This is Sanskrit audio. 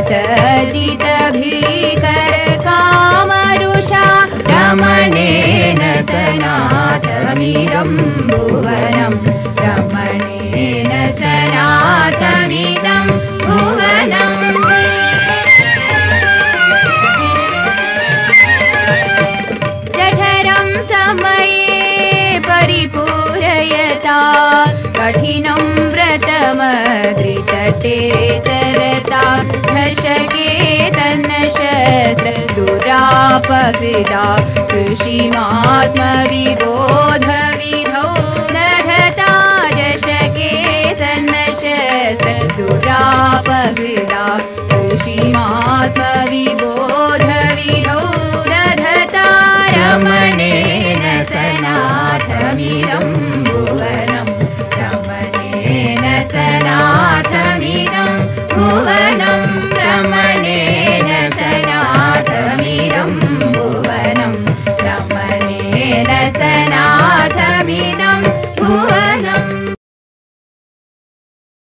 तजित भीकर कामरुषा रमणेन सनाथमिदं भुवनं रमणेन सनाथमिदं भुवनम् जठरं समये परिपूरयता कठिनं व्रतमधृतटे तरता झषके तन्नशस्त्रदुरापहृता कृषिमात्मविबोधविधौ दधता झषके तन्नशस्त्रदुरापहृता कृषिमात्मविबोधविधौ दधता रमणेन सनाथमिदं भुवनं रमणेन सनाथमिदं भुवनं रमणेन